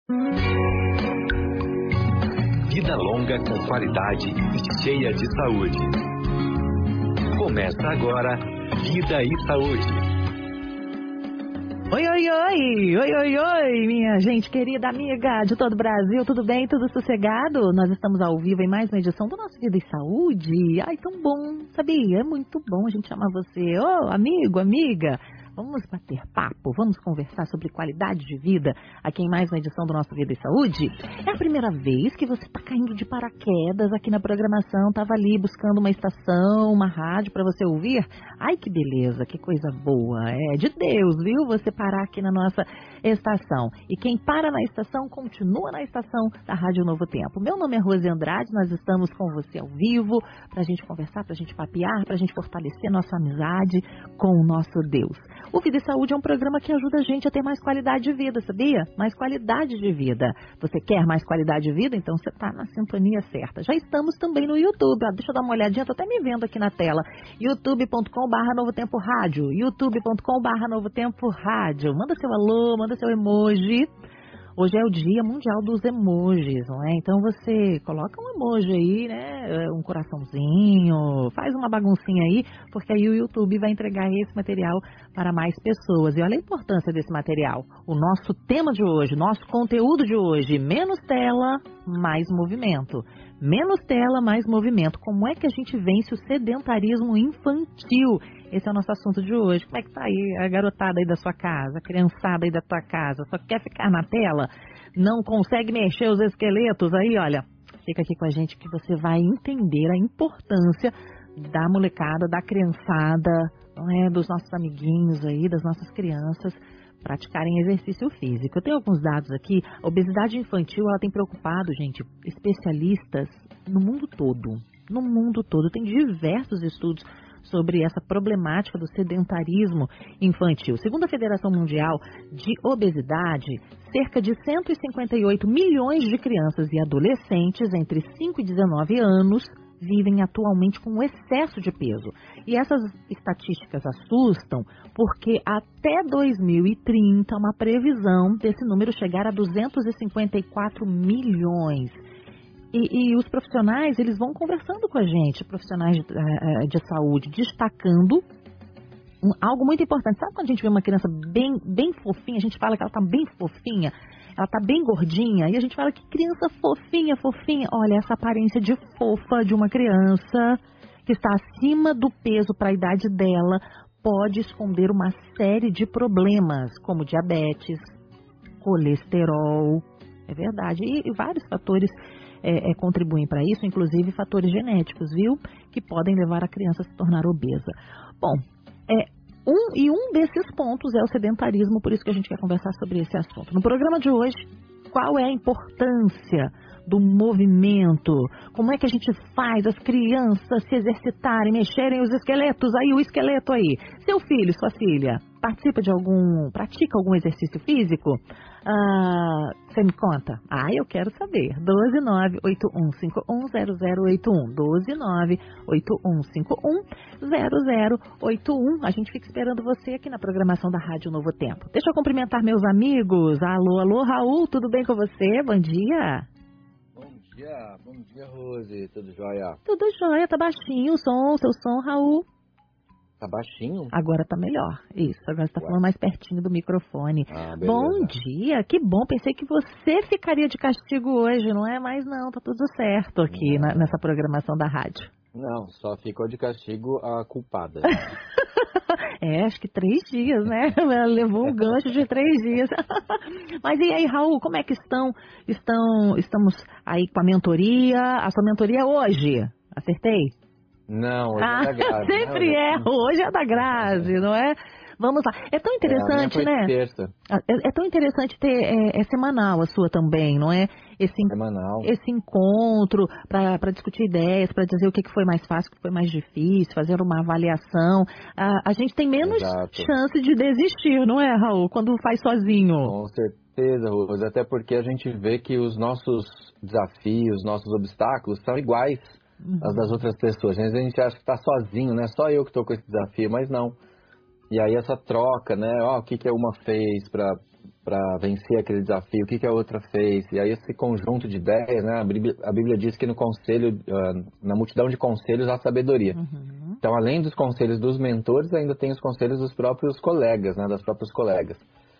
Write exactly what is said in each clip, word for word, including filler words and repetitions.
Vida longa com qualidade e cheia de saúde. Começa agora Vida e Saúde. Oi, oi, oi, oi, oi, oi, minha gente querida, amiga de todo o Brasil, tudo bem, tudo sossegado? Nós estamos ao vivo em mais uma edição do nosso Vida e Saúde. Ai, tão bom, sabia? É muito bom a gente chamar você, ô, oh, amigo, amiga. Vamos bater papo, vamos conversar sobre qualidade de vida aqui em mais uma edição do nosso Vida e Saúde. É a primeira vez que você está caindo de paraquedas aqui na programação, estava ali buscando uma estação, uma rádio para você ouvir? Ai, que beleza, que coisa boa, é de Deus, viu? Você parar aqui na nossa estação. E quem para na estação, continua na estação da Rádio Novo Tempo. Meu nome é Rose Andrade, nós estamos com você ao vivo para a gente conversar, para a gente papear, para a gente fortalecer nossa amizade com o nosso Deus. O Vida e Saúde é um programa que ajuda a gente a ter mais qualidade de vida, sabia? Mais qualidade de vida. Você quer mais qualidade de vida? Então você está na sintonia certa. Já estamos também no YouTube. Ó, deixa eu dar uma olhadinha, estou até me vendo aqui na tela. youtube ponto com barra Novo Tempo Rádio. youtube ponto com barra Novo Tempo Rádio. Manda seu alô, manda seu emoji. Hoje é o Dia Mundial dos Emojis, não é? Então você coloca um emoji aí, né? Um coraçãozinho, faz uma baguncinha aí, porque aí o YouTube vai entregar esse material para mais pessoas. E olha a importância desse material. O nosso tema de hoje, nosso conteúdo de hoje, menos tela, mais movimento. Menos tela, mais movimento. Como é que a gente vence o sedentarismo infantil? Esse é o nosso assunto de hoje. Como é que tá aí a garotada aí da sua casa, a criançada aí da tua casa? Só quer ficar na tela? Não consegue mexer os esqueletos aí? Olha, fica aqui com a gente que você vai entender a importância da molecada, da criançada, não é? Dos nossos amiguinhos aí, das nossas crianças praticarem exercício físico. Eu tenho alguns dados aqui. A obesidade infantil, ela tem preocupado, gente, especialistas no mundo todo. No mundo todo. Tem diversos estudos sobre essa problemática do sedentarismo infantil. Segundo a Federação Mundial de Obesidade, cerca de cento e cinquenta e oito milhões de crianças e adolescentes entre cinco e dezenove anos vivem atualmente com excesso de peso. E essas estatísticas assustam porque até dois mil e trinta, uma previsão desse número chegar a duzentos e cinquenta e quatro milhões. E, e os profissionais, eles vão conversando com a gente, profissionais de, de saúde, destacando um, algo muito importante. Sabe quando a gente vê uma criança bem, bem fofinha, a gente fala que ela está bem fofinha, ela está bem gordinha, e a gente fala que criança fofinha, fofinha. Olha, essa aparência de fofa de uma criança que está acima do peso para a idade dela pode esconder uma série de problemas, como diabetes, colesterol, é verdade, e, e vários fatores É, é, contribuem para isso, inclusive fatores genéticos, viu? Que podem levar a criança a se tornar obesa. Bom, é, um, e um desses pontos é o sedentarismo, por isso que a gente quer conversar sobre esse assunto. No programa de hoje, qual é a importância do movimento? Como é que a gente faz as crianças se exercitarem, mexerem os esqueletos? Aí, o esqueleto aí. Seu filho, sua filha, participa de algum, pratica algum exercício físico? Ah, você me conta? Ah, eu quero saber. doze nove oito um cinco um zero zero oito um. doze nove oito um cinco um zero zero oito um. A gente fica esperando você aqui na programação da Rádio Novo Tempo. Deixa eu cumprimentar meus amigos. Alô, alô, Raul, tudo bem com você? Bom dia. Bom dia, bom dia, Rose. Tudo jóia? Tudo jóia, tá baixinho o som, o seu som, Raul. Tá baixinho? Agora tá melhor. Isso, agora você tá Ué. falando mais pertinho do microfone. Ah, beleza. Bom dia, que bom. Pensei que você ficaria de castigo hoje, não é? Mas não, tá tudo certo aqui na, nessa programação da rádio. Não, só ficou de castigo a culpada. É, acho que três dias, né? Ela levou um gancho de três dias. Mas e aí, Raul, como é que estão? estão? Estamos aí com a mentoria. A sua mentoria é hoje? Acertei? Não, hoje ah, é da Grazi. Sempre né? erro, hoje é da Grazi, não é? Vamos lá. É tão interessante, é, né? Terça. É, é tão interessante ter, é, é semanal a sua também, não é? Esse, semanal. Esse encontro para discutir ideias, para dizer o que, que foi mais fácil, o que foi mais difícil, fazer uma avaliação. A, a gente tem menos Exato. chance de desistir, não é, Raul? Quando faz sozinho. Com certeza, Rose. Até porque a gente vê que os nossos desafios, nossos obstáculos são iguais uhum. aos das outras pessoas. Às vezes a gente acha que está sozinho, né? Só eu que estou com esse desafio, mas não. E aí essa troca, né? Ó, o que, que uma fez para para vencer aquele desafio, o que, que a outra fez. E aí esse conjunto de ideias, né? A Bíblia, a Bíblia diz que no conselho, na multidão de conselhos há sabedoria. Uhum. Então, além dos conselhos dos mentores, ainda tem os conselhos dos próprios colegas, né? Das próprias colegas.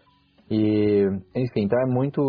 E, enfim, então é muito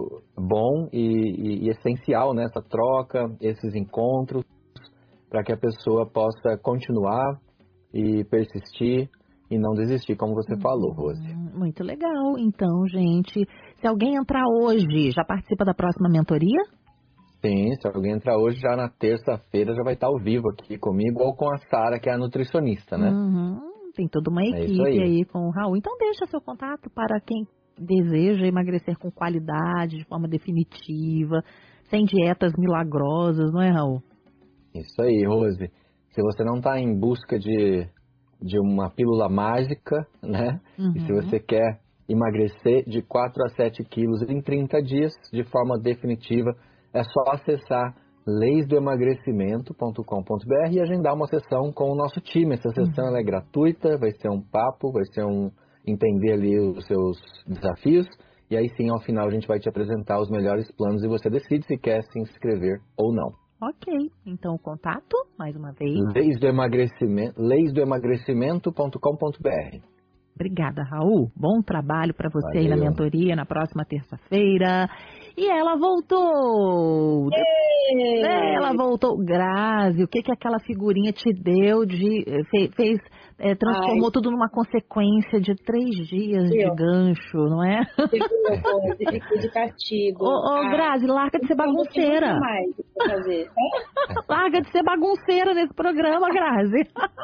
bom e, e, e essencial, né? Essa troca, esses encontros, para que a pessoa possa continuar e persistir e não desistir, como você hum, falou, Rose. Muito legal. Então, gente, se alguém entrar hoje, já participa da próxima mentoria? Sim, se alguém entrar hoje, já na terça-feira, já vai estar ao vivo aqui comigo ou com a Sara, que é a nutricionista, né? Uhum. Tem toda uma equipe é aí. aí com o Raul. Então, deixa seu contato para quem deseja emagrecer com qualidade, de forma definitiva, sem dietas milagrosas, não é, Raul? Isso aí, Rose. Se você não está em busca de... de uma pílula mágica, né? Uhum. E se você quer emagrecer de quatro a sete quilos em trinta dias, de forma definitiva, é só acessar leis do emagrecimento ponto com ponto b r e agendar uma sessão com o nosso time. Essa sessão uhum. ela é gratuita, vai ser um papo, vai ser um entender ali os seus desafios, e aí sim, ao final, a gente vai te apresentar os melhores planos e você decide se quer se inscrever ou não. Ok, então o contato, mais uma vez. Leis do emagrecimento, leis do emagrecimento ponto com ponto b r. Obrigada, Raul. Bom trabalho para você Valeu. Aí na mentoria na próxima terça-feira. E ela voltou. Ei. Ela voltou. Grazi, o que que aquela figurinha te deu de... Fez, fez é, transformou Ai. tudo numa consequência de três dias de eu. gancho, não é? Você ficou de castigo. Ô, ô ah, Grazi, larga de ser bagunceira. Mais pra fazer. Larga de ser bagunceira nesse programa, Grazi.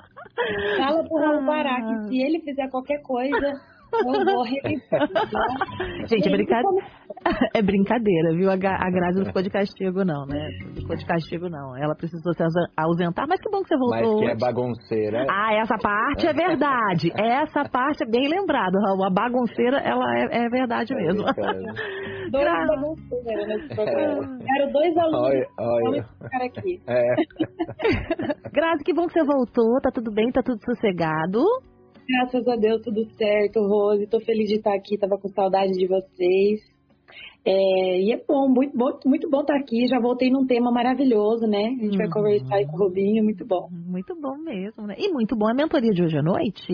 Fala pro Raul parar, que se ele fizer qualquer coisa, eu vou revisar. Gente, é brincadeira. É brincadeira, viu? A Grazi não ficou de castigo, não, né? Não ficou de castigo, não. Ela precisou se ausentar, mas que bom que você voltou. Mas que é bagunceira. Ah, essa parte é verdade. Essa parte é bem lembrada, Raul. A bagunceira, ela é, é verdade mesmo. É dois Gra... bagunceiros nesse programa. Quero dois alunos. Olha, olha. Ficar aqui. É. Grazi, que bom que você voltou. Tá tudo bem? Tá tudo sossegado? Graças a Deus, tudo certo, Rose. Tô feliz de estar aqui. Tava com saudade de vocês. É, e é bom, muito bom, muito bom estar aqui. Já voltei num tema maravilhoso, né? A gente uhum. vai conversar aí com o Rubinho, muito bom. Muito bom mesmo, né? E muito bom a mentoria de hoje à noite.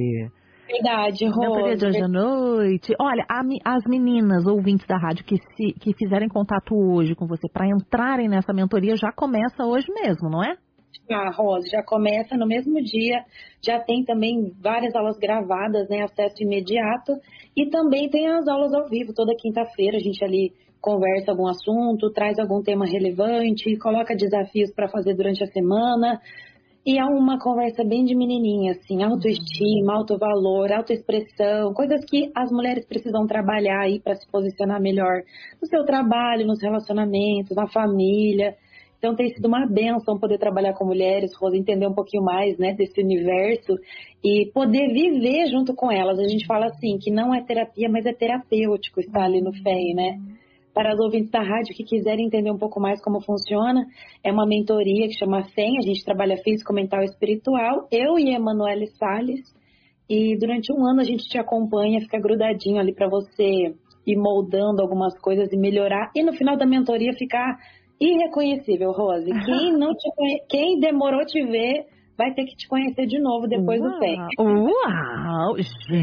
Verdade, Rose. Mentoria de hoje à noite. Olha, a, as meninas ouvintes da rádio que, se, que fizerem contato hoje com você para entrarem nessa mentoria já começa hoje mesmo, não é? Ah, Rose, já começa no mesmo dia, já tem também várias aulas gravadas, né, acesso imediato, e também tem as aulas ao vivo, toda quinta-feira a gente ali conversa algum assunto, traz algum tema relevante, coloca desafios para fazer durante a semana, e é uma conversa bem de menininha, assim, autoestima, autovalor, autoexpressão, coisas que as mulheres precisam trabalhar aí para se posicionar melhor no seu trabalho, nos relacionamentos, na família. Então tem sido uma bênção poder trabalhar com mulheres, Rosa, entender um pouquinho mais, né, desse universo e poder viver junto com elas. A gente fala assim, que não é terapia, mas é terapêutico estar ali no F E M, né? Para as ouvintes da rádio que quiserem entender um pouco mais como funciona, é uma mentoria que chama F E M, a gente trabalha físico, mental e espiritual, eu e Emanuele Salles, e durante um ano a gente te acompanha, fica grudadinho ali para você ir moldando algumas coisas e melhorar, e no final da mentoria ficar irreconhecível, Rose. Quem, não te conhe... Quem demorou te ver vai ter que te conhecer de novo depois Uau. do F E M. Uau!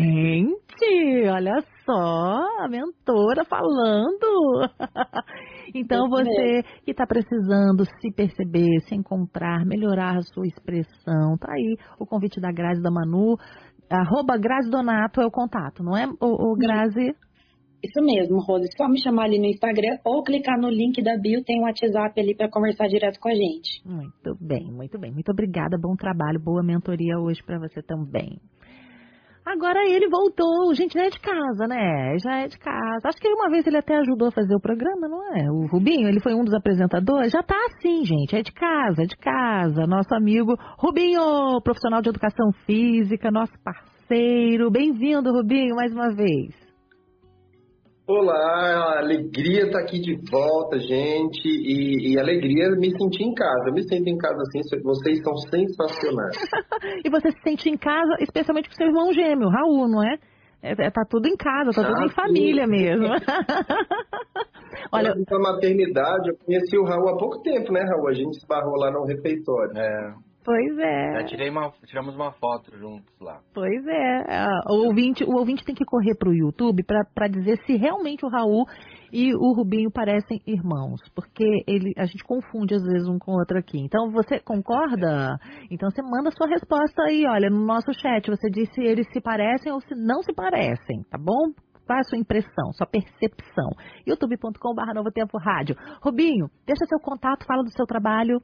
Gente, olha só, a mentora falando. Então você que está precisando se perceber, se encontrar, melhorar a sua expressão, tá aí o convite da Grazi da Manu, arroba Grazi Donato é o contato, não é, o, o Grazi? Isso mesmo, Rose. Só me chamar ali no Instagram ou clicar no link da bio, tem um WhatsApp ali para conversar direto com a gente. Muito bem, muito bem. Muito obrigada, bom trabalho, boa mentoria hoje para você também. Agora ele voltou, gente, já é de casa, né? Já é de casa. Acho que uma vez ele até ajudou a fazer o programa, não é? O Rubinho, ele foi um dos apresentadores. Já tá assim, gente, é de casa, é de casa. Nosso amigo Rubinho, profissional de educação física, nosso parceiro. Bem-vindo, Rubinho, mais uma vez. Olá, alegria estar aqui de volta, gente, e, e alegria me sentir em casa. Eu me sinto em casa assim, vocês são sensacionais. E você se sente em casa, especialmente com seu irmão gêmeo, Raul, não é? É, é, tá tudo em casa, tá ah, tudo em sim. família mesmo. Olha, na maternidade, eu conheci o Raul há pouco tempo, né, Raul? A gente esbarrou lá no refeitório. É. Pois é. Já tirei uma, tiramos uma foto juntos lá. Pois é. O ouvinte, o ouvinte tem que correr pro YouTube para dizer se realmente o Raul e o Rubinho parecem irmãos, porque ele, a gente confunde às vezes um com o outro aqui. Então, você concorda? Então, você manda a sua resposta aí, olha, no nosso chat. Você diz se eles se parecem ou se não se parecem, tá bom? Qual é a sua impressão, sua percepção? youtube ponto com barra Novo Tempo Rádio. Rubinho, deixa seu contato, fala do seu trabalho.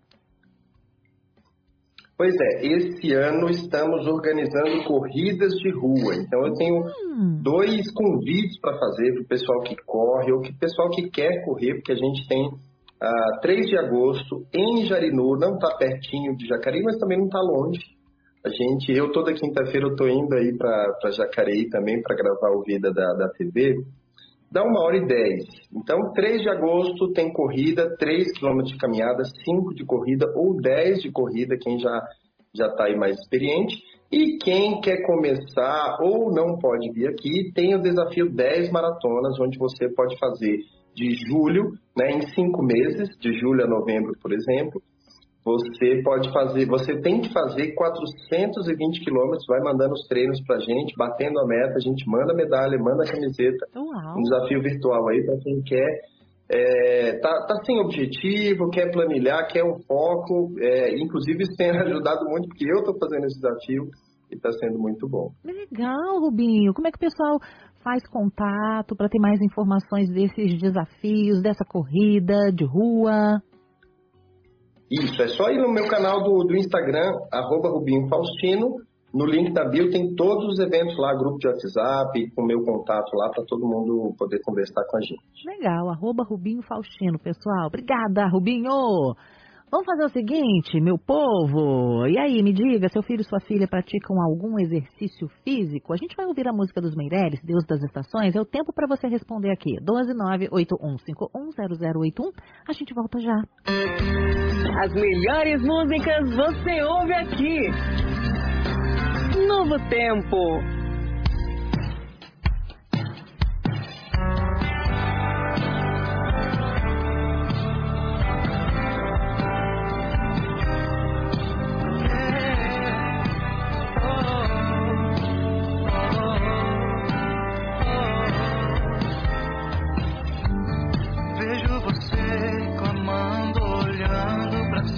Pois é, esse ano estamos organizando corridas de rua. Então eu tenho hum. dois convites para fazer para o pessoal que corre ou que o pessoal que quer correr, porque a gente tem uh, três de agosto em Jarinu, não está pertinho de Jacareí, mas também não está longe. A gente, eu toda quinta-feira eu tô indo aí para Jacareí também para gravar o Vida da, da T V. Dá uma hora e dez. Então, três de agosto tem corrida, três quilômetros de caminhada, cinco de corrida ou dez de corrida, quem já já está aí mais experiente. E quem quer começar ou não pode vir aqui, tem o desafio dez maratonas, onde você pode fazer de julho, né, em cinco meses, de julho a novembro, por exemplo. Você pode fazer, você tem que fazer quatrocentos e vinte quilômetros, vai mandando os treinos pra gente, batendo a meta, a gente manda a medalha, manda a camiseta. Uau. Um desafio virtual aí para quem quer, é, tá, tá sem objetivo, quer planilhar, quer um foco, é, inclusive isso tem ajudado muito, porque eu tô fazendo esse desafio e tá sendo muito bom. Legal, Rubinho. Como é que o pessoal faz contato para ter mais informações desses desafios, dessa corrida de rua? Isso, é só ir no meu canal do, do Instagram, arroba Rubinho Faustino. No link da bio tem todos os eventos lá, grupo de WhatsApp, com o meu contato lá, para todo mundo poder conversar com a gente. Legal, arroba Rubinho Faustino, pessoal. Obrigada, Rubinho! Vamos fazer o seguinte, meu povo. E aí, me diga, seu filho e sua filha praticam algum exercício físico? A gente vai ouvir a música dos Meirelles, Deus das Estações. É o tempo para você responder aqui. doze nove oito um cinco um zero zero oito um. A gente volta já. As melhores músicas você ouve aqui. Novo Tempo.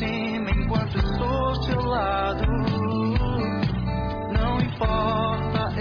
Não importa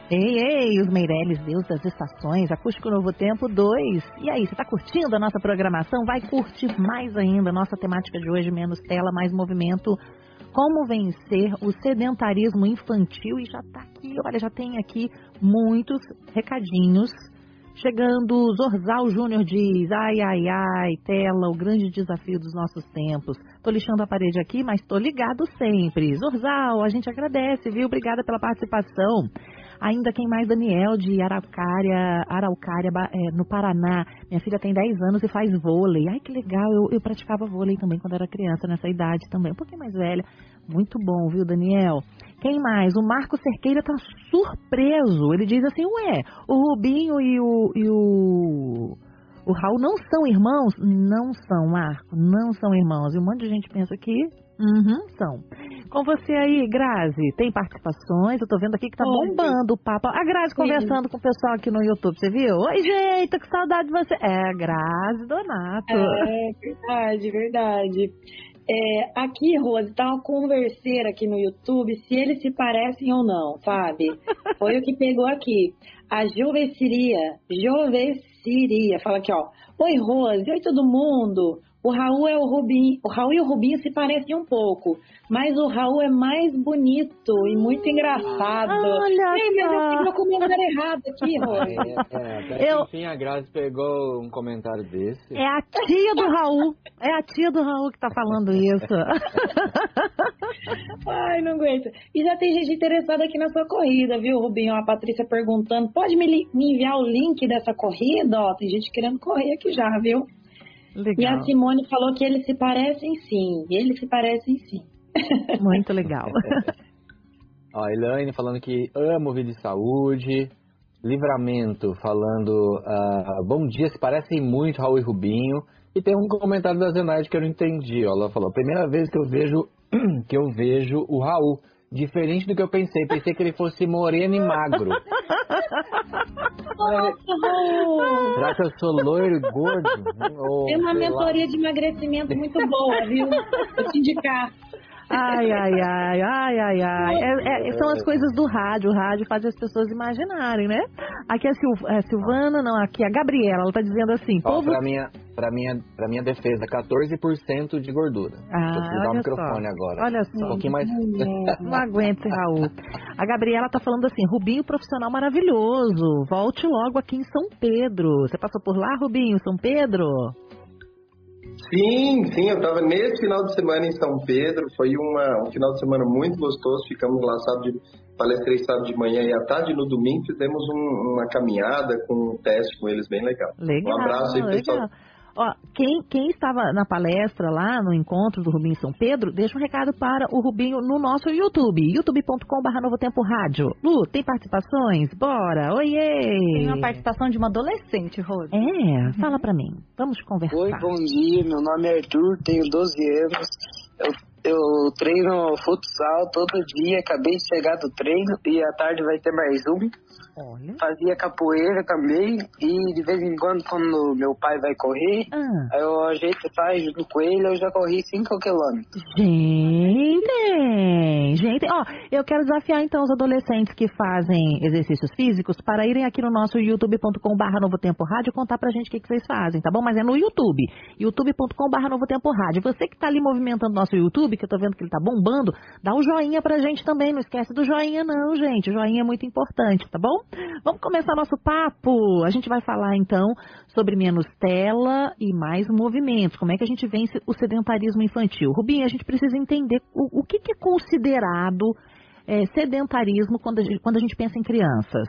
Ei, ei, os Meirelles, Deus das Estações, Acústico Novo Tempo dois. E aí, você tá curtindo a nossa programação? Vai curtir mais ainda. Nossa temática de hoje, menos tela, mais movimento. Como vencer o sedentarismo infantil. E já tá aqui, olha, já tem aqui muitos recadinhos. Chegando, Zorzal Júnior diz, ai, ai, ai, tela, o grande desafio dos nossos tempos. Tô lixando a parede aqui, mas tô ligado sempre. Zorzal, a gente agradece, viu? Obrigada pela participação. Ainda quem mais? Daniel, de Araucária, Araucária é, no Paraná. Minha filha tem dez anos e faz vôlei. Ai, que legal, eu, eu praticava vôlei também quando era criança, nessa idade também. Um pouquinho mais velha. Muito bom, viu, Daniel? Quem mais? O Marco Cerqueira tá surpreso. Ele diz assim, ué, o Rubinho e o, e o, o Raul não são irmãos? Não são, Marco, não são irmãos. E um monte de gente pensa que uhum, são. Com você aí, Grazi, tem participações? Eu tô vendo aqui que tá bombando o papo. A Grazi conversando com o pessoal aqui no YouTube, você viu? Oi, gente, tô com saudade de você. É, Grazi Donato. É, verdade, verdade. É, aqui, Rose, tá uma converseira aqui no YouTube, se eles se parecem ou não, sabe? Foi o que pegou aqui. A Joveciria, Joveciria, fala aqui, ó. Oi, Rose, oi todo mundo. O Raul é o Rubinho, o Raul e o Rubinho se parecem um pouco, mas o Raul é mais bonito e muito engraçado. Olha Ei, mas eu fiz meu comentário errado aqui, Rose. É, é, até Eu... que enfim a Grazi pegou um comentário desse. É a tia do Raul, é a tia do Raul que tá falando isso. Ai, não aguento. E já tem gente interessada aqui na sua corrida, viu, Rubinho? A Patrícia perguntando, pode me, li- me enviar o link dessa corrida? Ó, tem gente querendo correr aqui já, viu? Legal. E a Simone falou que eles se parecem sim, eles se parecem sim. Muito legal. Ó, a Elaine falando que amo Vida e Saúde. Livramento falando, uh, bom dia, se parecem muito Raul e Rubinho. E tem um comentário da Zenaide que eu não entendi. Ó, ela falou, primeira vez que eu vejo que eu vejo o Raul. Diferente do que eu pensei. Pensei que ele fosse moreno e magro. Nossa, Será que eu sou loiro e gordo? Ou, tem uma sei lá. mentoria de emagrecimento muito boa, viu? Vou te indicar. Ai, ai, ai, ai, ai, ai. É, é, são as coisas do rádio. O rádio faz as pessoas imaginarem, né? Aqui é a Sil, é Silvana, não, aqui é a Gabriela. Ela tá dizendo assim, Ó, povo... pra, minha, pra, minha, pra minha defesa, quatorze por cento de gordura. Ah, Deixa eu desligar o olha microfone só. agora. Olha só. Um pouquinho mais... Não aguento esse Raul. A Gabriela tá falando assim, Rubinho profissional maravilhoso. Volte logo aqui em São Pedro. Você passou por lá, Rubinho, São Pedro? Sim, sim, eu estava nesse final de semana em São Pedro, foi uma, um final de semana muito gostoso, ficamos lá sábado de, palestrei sábado de manhã e à tarde, no domingo fizemos um, uma caminhada com um teste com eles bem legal. Legal, Um abraço aí, pessoal. legal. Ó, quem, quem estava na palestra lá, no encontro do Rubinho em São Pedro, deixa um recado para o Rubinho no nosso YouTube, youtube ponto com barra Novo Tempo Rádio. Lu, tem participações? Bora! Oiê! Tem uma participação de uma adolescente, Rose. É, fala pra mim. Vamos conversar. Oi, bom dia. Meu nome é Arthur, tenho doze anos. Eu, eu treino futsal todo dia. Acabei de chegar do treino e à tarde vai ter mais um. Olha. Fazia capoeira também e de vez em quando, quando meu pai vai correr, Ah. eu ajeito e faz junto com ele, eu já corri cinco quilômetros. Gente, gente, ó, eu quero desafiar então os adolescentes que fazem exercícios físicos para irem aqui no nosso youtube ponto com barra Novo Tempo Rádio e contar pra gente o que, que vocês fazem, tá bom? Mas é no YouTube, youtube ponto com barra Novo Tempo Rádio. Você que tá ali movimentando o nosso YouTube, que eu tô vendo que ele tá bombando, dá um joinha pra gente também, não esquece do joinha não, gente, o joinha é muito importante, tá bom? Vamos começar nosso papo. A gente vai falar então sobre menos tela e mais movimentos. Como é que a gente vence o sedentarismo infantil? Rubinho, a gente precisa entender o, o que, que é considerado é, sedentarismo quando a, gente, quando a gente pensa em crianças.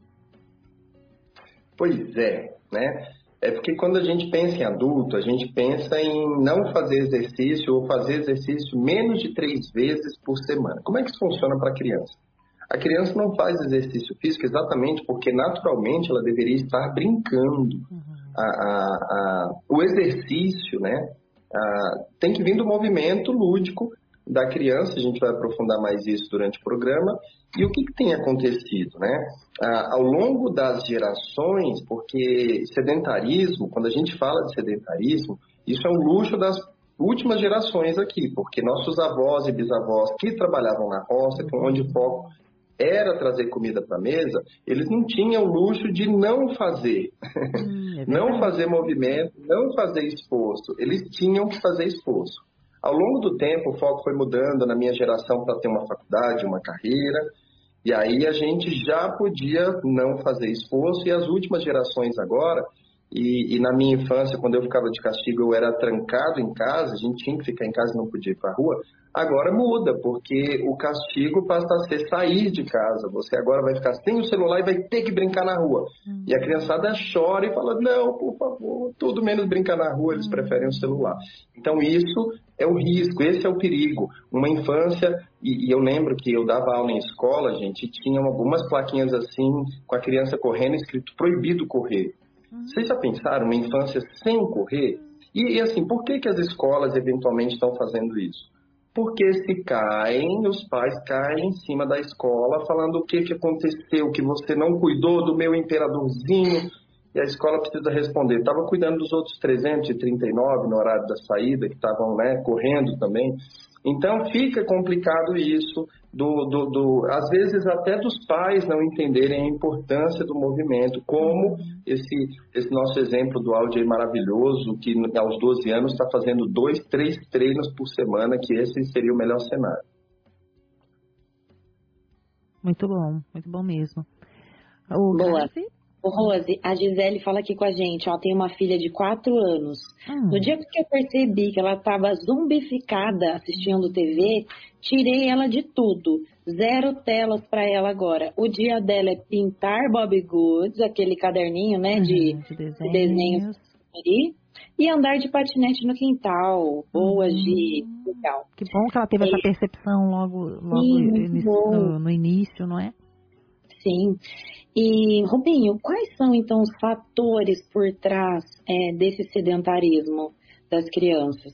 Pois é, né? É porque quando a gente pensa em adulto, a gente pensa em não fazer exercício ou fazer exercício menos de três vezes por semana. Como é que isso funciona para a criança? A criança não faz exercício físico exatamente porque, naturalmente, ela deveria estar brincando. Uhum. A, a, a, o exercício, né, a, tem que vir do movimento lúdico da criança. A gente vai aprofundar mais isso durante o programa. E o que, que tem acontecido, né? A, ao longo das gerações, porque sedentarismo, quando a gente fala de sedentarismo, isso é um luxo das últimas gerações aqui, porque nossos avós e bisavós que trabalhavam na roça, onde o foco era trazer comida para a mesa, eles não tinham o luxo de não fazer. Hum, é não fazer movimento, não fazer esforço. Eles tinham que fazer esforço. Ao longo do tempo, o foco foi mudando na minha geração para ter uma faculdade, uma carreira. E aí a gente já podia não fazer esforço. E as últimas gerações agora... E, e na minha infância, quando eu ficava de castigo, eu era trancado em casa, a gente tinha que ficar em casa e não podia ir para a rua. Agora muda, porque o castigo passa a ser sair de casa. Você agora vai ficar sem o celular e vai ter que brincar na rua. Uhum. E a criançada chora e fala, não, por favor, tudo menos brincar na rua, eles preferem o celular. Então isso é o risco, esse é o perigo. Uma infância, e, e eu lembro que eu dava aula em escola, gente, e tinha algumas plaquinhas assim, com a criança correndo, escrito proibido correr. Vocês já pensaram uma infância sem correr? E, e assim, por que, que as escolas eventualmente estão fazendo isso? Porque se caem, os pais caem em cima da escola falando o que, que aconteceu, que você não cuidou do meu imperadorzinho. E a escola precisa responder. Estava cuidando dos outros trezentos e trinta e nove no horário da saída, que estavam, né, correndo também. Então fica complicado isso, do, do, do, às vezes até dos pais não entenderem a importância do movimento, como esse, esse nosso exemplo do áudio aí maravilhoso, que aos doze anos está fazendo dois, três treinos por semana, que esse seria o melhor cenário. Muito bom, muito bom mesmo. O Boa. Ô, Rose, a Gisele fala aqui com a gente, ó, tem uma filha de quatro anos. Hum. No dia que eu percebi que ela estava zumbificada assistindo T V, tirei ela de tudo. Zero telas para ela agora. O dia dela é pintar Bob Goods, aquele caderninho, né, uhum, de, de desenhos. desenhos ali, e andar de patinete no quintal, boas uhum. de quintal. Que bom que ela teve é. essa percepção logo, logo Sim, no, no início, não é? Sim. E, Rubinho, quais são, então, os fatores por trás é, desse sedentarismo das crianças?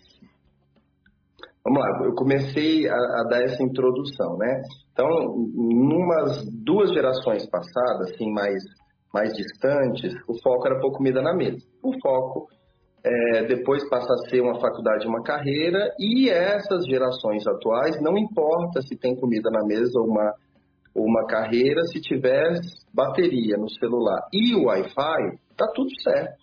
Vamos lá, eu comecei a, a dar essa introdução, né? Então, numas duas gerações passadas, assim, mais, mais distantes, o foco era pôr comida na mesa. O foco é, depois passa a ser uma faculdade, uma carreira, e essas gerações atuais, não importa se tem comida na mesa ou uma uma carreira, se tiver bateria no celular e o Wi-Fi, tá tudo certo.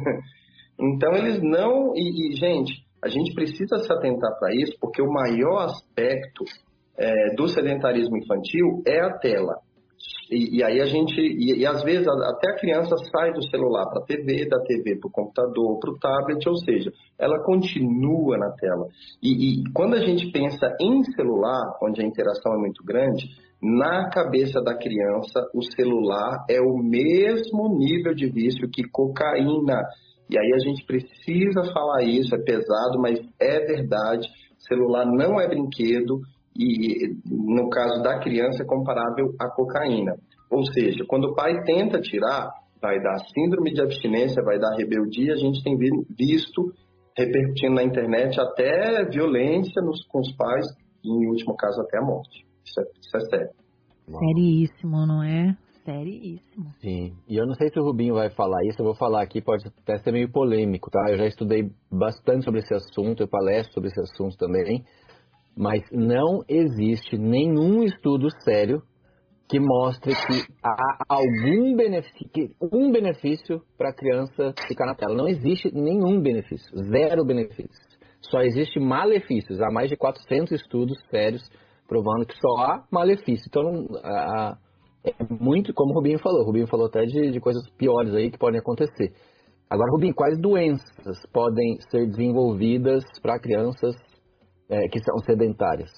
Então, eles não... E, e, gente, a gente precisa se atentar para isso, porque o maior aspecto é, do sedentarismo infantil é a tela. E, e aí a gente... E, e às vezes, até a criança sai do celular para a T V, da T V para o computador, para o tablet, ou seja, ela continua na tela. E, e quando a gente pensa em celular, onde a interação é muito grande... Na cabeça da criança, o celular é o mesmo nível de vício que cocaína. E aí a gente precisa falar isso, é pesado, mas é verdade. Celular não é brinquedo e, no caso da criança, é comparável à cocaína. Ou seja, quando o pai tenta tirar, vai dar síndrome de abstinência, vai dar rebeldia. A gente tem visto, repercutindo na internet, até violência nos, com os pais e, em último caso, até a morte. Isso é, isso é sério. Seríssimo, não é? Seríssimo. Sim. E eu não sei se o Rubinho vai falar isso, eu vou falar aqui, pode até ser meio polêmico, tá? Eu já estudei bastante sobre esse assunto, eu palestro sobre esse assunto também, mas não existe nenhum estudo sério que mostre que há algum benefício, um benefício para a criança ficar na tela. Não existe nenhum benefício, zero benefícios. Só existe malefícios. Há mais de quatrocentos estudos sérios provando que só há malefício. Então, a, a, é muito, como o Rubinho falou, o Rubinho falou até de, de coisas piores aí que podem acontecer. Agora, Rubinho, quais doenças podem ser desenvolvidas para crianças é, que são sedentárias?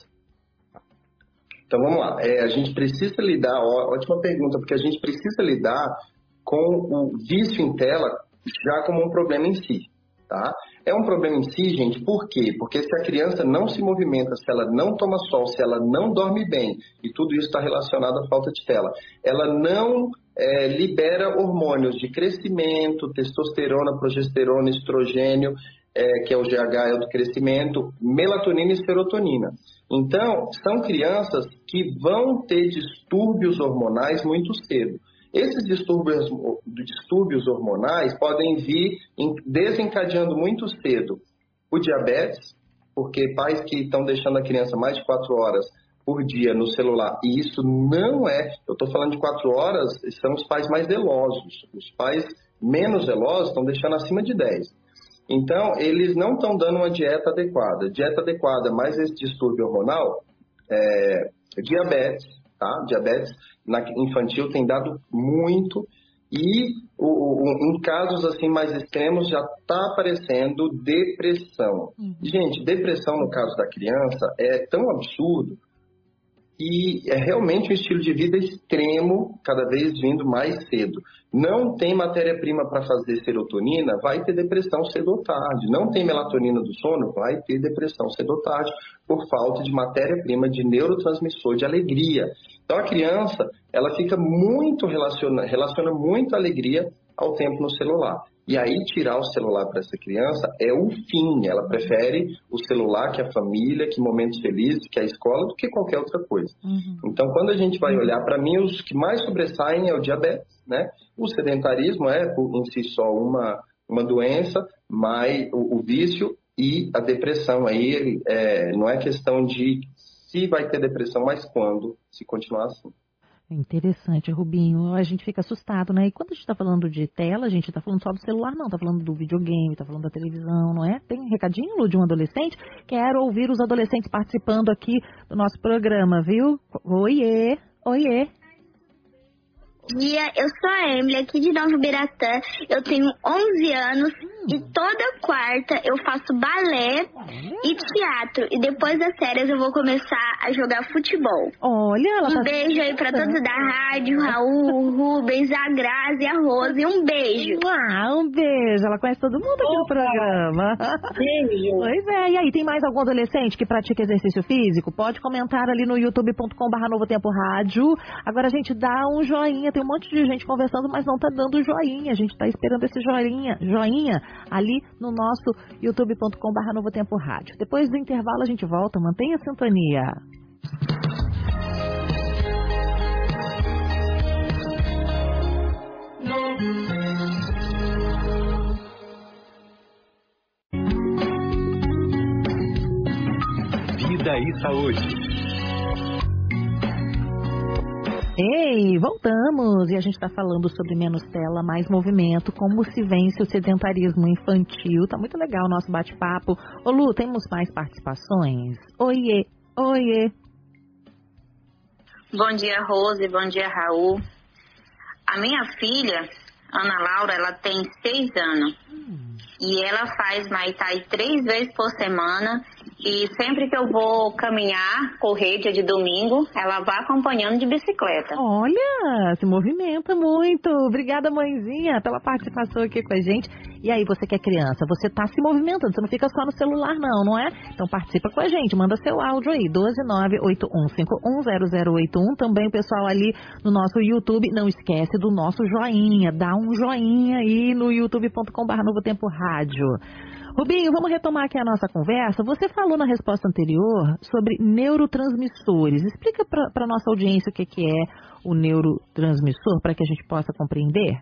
Então, vamos lá. É, a gente precisa lidar, ó, ótima pergunta, porque a gente precisa lidar com o vício em tela já como um problema em si, tá? É um problema em si, gente, por quê? Porque se a criança não se movimenta, se ela não toma sol, se ela não dorme bem, e tudo isso está relacionado à falta de tela, ela não é, libera hormônios de crescimento, testosterona, progesterona, estrogênio, é, que é o G H, é o do crescimento, melatonina e serotonina. Então, são crianças que vão ter distúrbios hormonais muito cedo. Esses distúrbios, distúrbios hormonais podem vir desencadeando muito cedo o diabetes, porque pais que estão deixando a criança mais de quatro horas por dia no celular, e isso não é, eu estou falando de quatro horas, são os pais mais zelosos. Os pais menos zelosos estão deixando acima de dez. Então, eles não estão dando uma dieta adequada. Dieta adequada mais esse distúrbio hormonal, é, diabetes, tá? Diabetes na infantil tem dado muito, e o, o, em casos assim mais extremos já está aparecendo depressão. Uhum. Gente, depressão no caso da criança é tão absurdo, e é realmente um estilo de vida extremo, cada vez vindo mais cedo. Não tem matéria-prima para fazer serotonina, vai ter depressão cedo ou tarde. Não tem melatonina do sono, vai ter depressão cedo ou tarde, por falta de matéria-prima de neurotransmissor de alegria. Então a criança, ela fica muito relaciona, relaciona muito a alegria ao tempo no celular. E aí tirar o celular para essa criança é o fim. Ela prefere o celular que a família, que momentos felizes, que a escola, do que qualquer outra coisa. Uhum. Então, quando a gente vai olhar, para mim, os que mais sobressaem é o diabetes, né? O sedentarismo é, por, em si só, uma, uma doença, mas o, o vício e a depressão. Aí é, não é questão de se vai ter depressão, mas quando, se continuar assim. Interessante, Rubinho. A gente fica assustado, né? E quando a gente está falando de tela, a gente está falando só do celular, não. Está falando do videogame, está falando da televisão, não é? Tem um recadinho, Lu, de um adolescente? Quero ouvir os adolescentes participando aqui do nosso programa, viu? Oiê, oiê. Dia, eu sou a Emily, aqui de Nova Ibiratã, eu tenho onze anos hum. e toda quarta eu faço balé Olha. e teatro, e depois das férias eu vou começar a jogar futebol. Olha, ela Um tá beijo aí pra todos da rádio, Raul, Rubens, a Grazi, a Rose, um beijo. Ah, um beijo, ela conhece todo mundo aqui Opa. no programa. Beijo. Pois é, e aí, tem mais algum adolescente que pratica exercício físico? Pode comentar ali no youtube ponto com barra Novo Tempo Rádio. Agora, gente, dá um joinha. Tem um monte de gente conversando, mas não tá dando joinha. A gente tá esperando esse joinha, joinha ali no nosso youtube ponto com barra Novo Tempo Rádio. Depois do intervalo a gente volta. Mantenha a sintonia. Vida e Saúde. Ei, voltamos! E a gente está falando sobre menos tela, mais movimento, como se vence o sedentarismo infantil. Tá muito legal o nosso bate-papo. Ô Lu, temos mais participações? Oiê, oiê! Bom dia, Rose, bom dia, Raul. A minha filha, Ana Laura, ela tem seis anos. Hum. E ela faz Muay Thai três vezes por semana. E sempre que eu vou caminhar, correr dia de domingo, ela vai acompanhando de bicicleta. Olha, se movimenta muito. Obrigada, mãezinha, pela participação aqui com a gente. E aí, você que é criança, você tá se movimentando, você não fica só no celular não, não é? Então participa com a gente, manda seu áudio aí, doze nove oito um cinco um zero zero oito um. Também o pessoal ali no nosso YouTube, não esquece do nosso joinha, dá um joinha aí no youtube ponto com barra Novo Tempo Rádio. Rubinho, vamos retomar aqui a nossa conversa. Você falou na resposta anterior sobre neurotransmissores. Explica para a nossa audiência o que, que é o neurotransmissor, para que a gente possa compreender.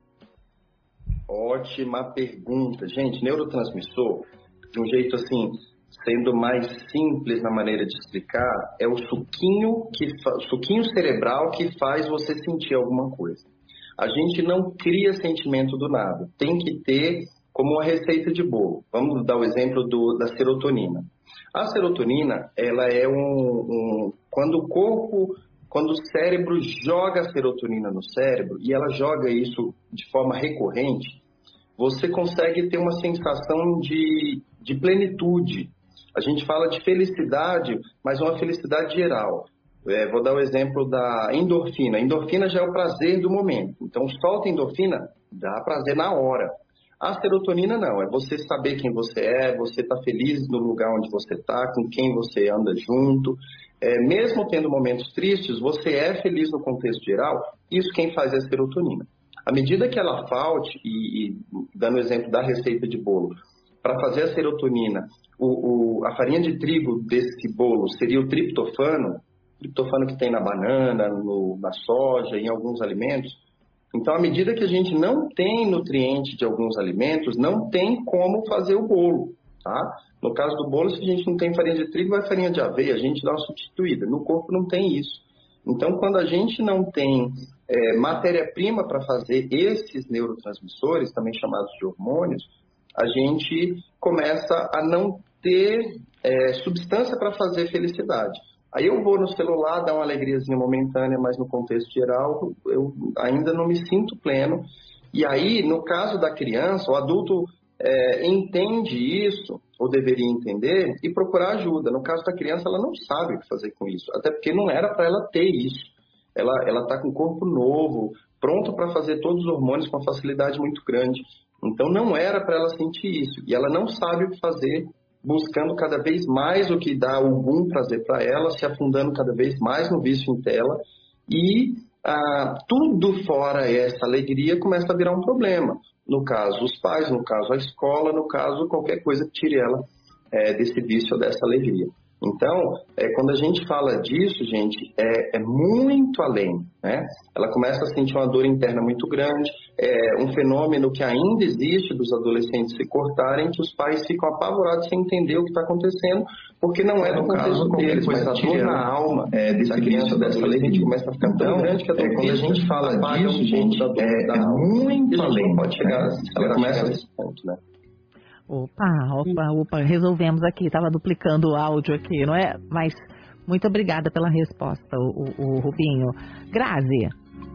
Ótima pergunta. Gente, neurotransmissor, de um jeito assim, sendo mais simples na maneira de explicar, é o suquinho, que fa... suquinho cerebral que faz você sentir alguma coisa. A gente não cria sentimento do nada. Tem que ter como uma receita de bolo. Vamos dar o exemplo do, da serotonina. A serotonina, ela é um, um... Quando o corpo, quando o cérebro joga a serotonina no cérebro, e ela joga isso de forma recorrente, você consegue ter uma sensação de, de plenitude. A gente fala de felicidade, mas uma felicidade geral. É, vou dar o exemplo da endorfina. A endorfina já é o prazer do momento. Então, solta a endorfina, dá prazer na hora. A serotonina não, é você saber quem você é, você estar tá feliz no lugar onde você está, com quem você anda junto. É, mesmo tendo momentos tristes, você é feliz no contexto geral, isso quem faz é a serotonina. À medida que ela falte, e, e dando o exemplo da receita de bolo, para fazer a serotonina, o, o, a farinha de trigo desse bolo seria o triptofano, triptofano que tem na banana, no, na soja, em alguns alimentos. Então, à medida que a gente não tem nutriente de alguns alimentos, não tem como fazer o bolo. tá? No caso do bolo, se a gente não tem farinha de trigo, vai farinha de aveia, a gente dá uma substituída. No corpo não tem isso. Então, quando a gente não tem é, matéria-prima para fazer esses neurotransmissores, também chamados de hormônios, a gente começa a não ter é, substância para fazer felicidade. Aí eu vou no celular, dá uma alegriazinha momentânea, mas no contexto geral eu ainda não me sinto pleno. E aí, no caso da criança, o adulto é, entende isso, ou deveria entender, e procurar ajuda. No caso da criança, ela não sabe o que fazer com isso, até porque não era para ela ter isso. Ela está com um corpo novo, pronto para fazer todos os hormônios com uma facilidade muito grande. Então, não era para ela sentir isso. E ela não sabe o que fazer, buscando cada vez mais o que dá algum prazer para ela, se afundando cada vez mais no vício em tela. E ah, tudo fora essa alegria começa a virar um problema. No caso, os pais, no caso, a escola, no caso, qualquer coisa que tire ela é, desse vício ou dessa alegria. Então, é, quando a gente fala disso, gente, é, é muito além, né? Ela começa a sentir uma dor interna muito grande, é um fenômeno que ainda existe dos adolescentes se cortarem, que os pais ficam apavorados sem entender o que está acontecendo, porque não é do contexto deles, mas a dor na alma é, dessa criança, dessa alegria, começa a ficar tão grande que a dor, quando a gente fala disso, gente, é, é muito além. Pode chegar, ela começa nesse ponto, né? Opa, opa, opa, resolvemos aqui, estava duplicando o áudio aqui, não é? Mas muito obrigada pela resposta, o, o, o Rubinho. Grazi.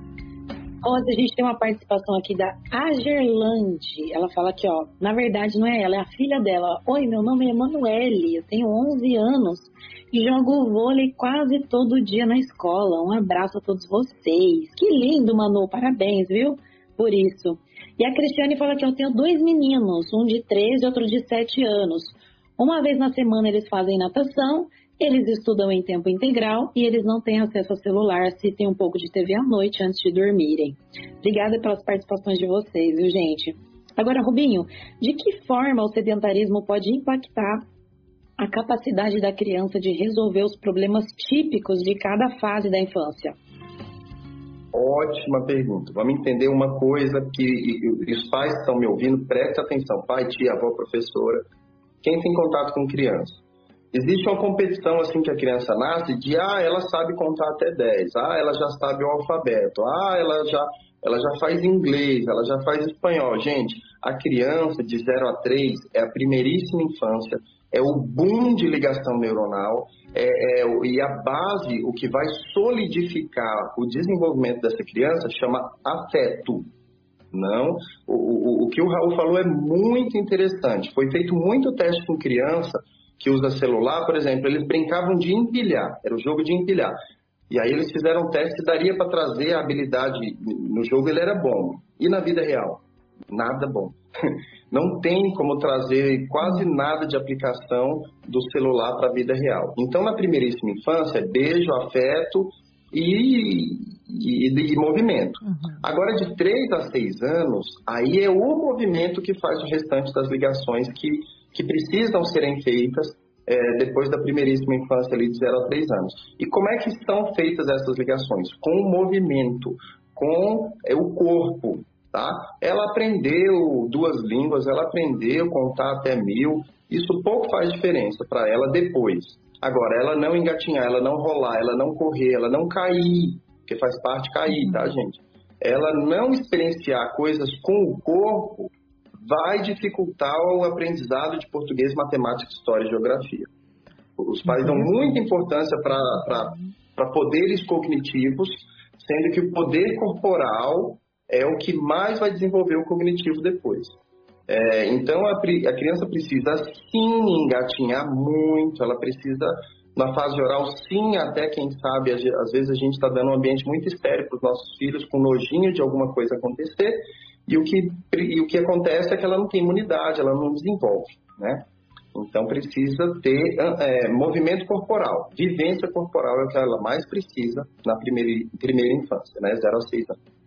Hoje a gente tem uma participação aqui da Agerlande. Ela fala aqui, ó, na verdade não é ela, é a filha dela. Oi, meu nome é Emanuele, eu tenho onze anos e jogo vôlei quase todo dia na escola. Um abraço a todos vocês. Que lindo, Manu, parabéns, viu? Por isso. E a Cristiane fala que eu tenho dois meninos, um de treze e outro de sete anos. Uma vez na semana eles fazem natação, eles estudam em tempo integral e eles não têm acesso ao celular, assistem um pouco de T V à noite antes de dormirem. Obrigada pelas participações de vocês, viu, gente? Agora, Rubinho, de que forma o sedentarismo pode impactar a capacidade da criança de resolver os problemas típicos de cada fase da infância? Ótima pergunta. Vamos entender uma coisa que e, e os pais que estão me ouvindo, preste atenção. Pai, tia, avó, professora, quem tem contato com criança. Existe uma competição assim que a criança nasce de, ah, ela sabe contar até dez, ah, ela já sabe o alfabeto, ah, ela já, ela já faz inglês, ela já faz espanhol. Gente, a criança de zero a três é a primeiríssima infância, é o boom de ligação neuronal, é, é, e a base, o que vai solidificar o desenvolvimento dessa criança chama afeto. Não, o, o, o que o Raul falou é muito interessante. Foi feito muito teste com criança que usa celular, por exemplo, eles brincavam de empilhar, era o jogo de empilhar. E aí eles fizeram um teste, daria para trazer a habilidade, no jogo ele era bom. E na vida real? Nada bom. Não tem como trazer quase nada de aplicação do celular para a vida real. Então, na primeiríssima infância, é beijo, afeto e, e, e movimento. Uhum. Agora, de três a seis anos, aí é o movimento que faz o restante das ligações que, que precisam serem feitas é, depois da primeiríssima infância, ali de zero a três anos. E como é que são feitas essas ligações? Com o movimento, com é, o corpo. Tá? Ela aprendeu duas línguas, ela aprendeu contar até mil, isso pouco faz diferença para ela depois. Agora, ela não engatinhar, ela não rolar, ela não correr, ela não cair, porque faz parte cair, tá, gente? Ela não experienciar coisas com o corpo vai dificultar o aprendizado de português, matemática, história e geografia. Os pais dão muita importância para poderes cognitivos, sendo que o poder corporal é o que mais vai desenvolver o cognitivo depois. É, então, a, a criança precisa, sim, engatinhar muito, ela precisa, na fase oral, sim, até quem sabe, às vezes a gente está dando um ambiente muito estéril para os nossos filhos, com nojinho de alguma coisa acontecer, e o, que, e o que acontece é que ela não tem imunidade, ela não desenvolve, né? Então, precisa ter é, movimento corporal, vivência corporal é o que ela mais precisa na primeira, primeira infância, né? zero a seis anos.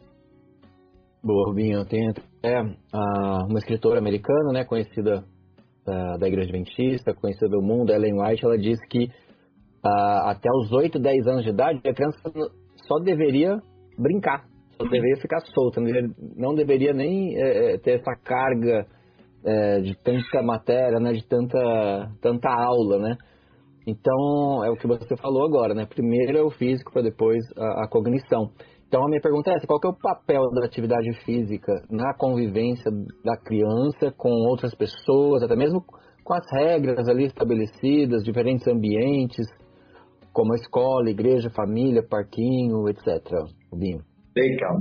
Boa, Rubinho. Tem até uh, uma escritora americana, né, conhecida uh, da Igreja Adventista, conhecida do mundo, Ellen White, ela diz que uh, até os oito, dez anos de idade, a criança só deveria brincar, só deveria ficar solta, não deveria, não deveria nem é, ter essa carga é, de tanta matéria, né? De tanta, tanta aula, né? Então, é o que você falou agora, né? Primeiro é o físico para depois a, a cognição. Então, a minha pergunta é essa: qual que é o papel da atividade física na convivência da criança com outras pessoas, até mesmo com as regras ali estabelecidas, diferentes ambientes, como a escola, igreja, família, parquinho, etcétera. Rubinho. Legal.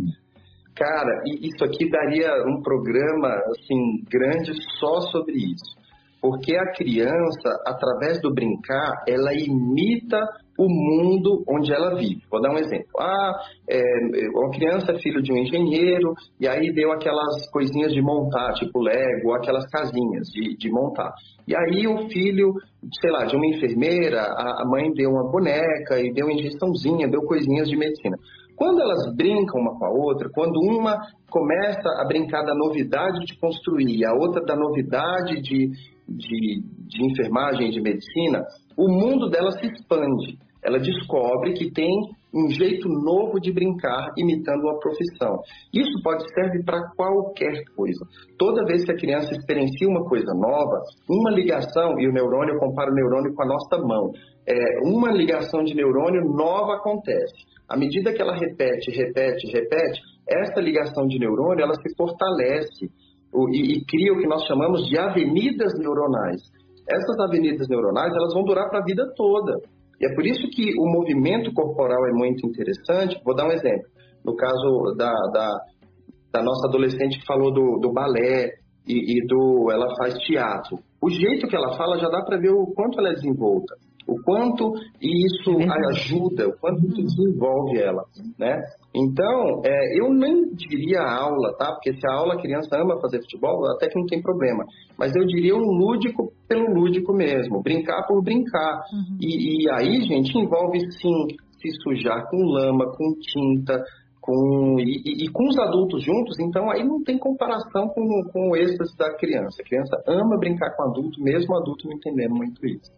Cara, isso aqui daria um programa, assim, grande só sobre isso. Porque a criança, através do brincar, ela imita o mundo onde ela vive. Vou dar um exemplo. Ah, é, uma criança é filho de um engenheiro, e aí deu aquelas coisinhas de montar, tipo Lego, aquelas casinhas de, de montar. E aí o filho, sei lá, de uma enfermeira, a, a mãe deu uma boneca e deu injeçãozinha, deu coisinhas de medicina. Quando elas brincam uma com a outra, quando uma começa a brincar da novidade de construir e a outra da novidade de, de, de enfermagem e de medicina, o mundo dela se expande. Ela descobre que tem um jeito novo de brincar imitando uma profissão. Isso pode servir para qualquer coisa. Toda vez que a criança experiencia uma coisa nova, uma ligação, e o neurônio, eu comparo o neurônio com a nossa mão, é, uma ligação de neurônio nova acontece. À medida que ela repete, repete, repete, essa ligação de neurônio, ela se fortalece e, e cria o que nós chamamos de avenidas neuronais. Essas avenidas neuronais, elas vão durar para a vida toda. E é por isso que o movimento corporal é muito interessante. Vou dar um exemplo. No caso da, da, da nossa adolescente que falou do, do balé e, e do ela faz teatro. O jeito que ela fala já dá para ver o quanto ela é desenvolta. O quanto isso ajuda, o quanto isso desenvolve ela, né? Então, é, eu nem diria aula, tá? Porque se a aula a criança ama fazer futebol, até que não tem problema. Mas eu diria um lúdico pelo lúdico mesmo, brincar por brincar. Uhum. E, e aí, gente, envolve sim se sujar com lama, com tinta, com, e, e, e com os adultos juntos. Então, aí não tem comparação com, com o êxtase da criança. A criança ama brincar com adulto, mesmo o adulto não entendendo muito isso.